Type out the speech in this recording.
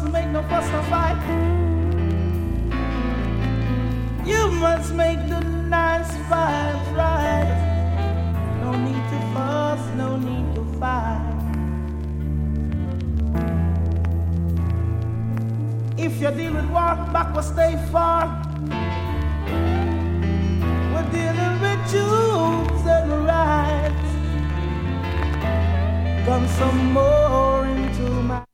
must make no fuss or fight. You must make the nice vibes right. No need to fuss, no need to fight. If you deal with war, back will stay far. We're dealing with truths and rights. Come some more into my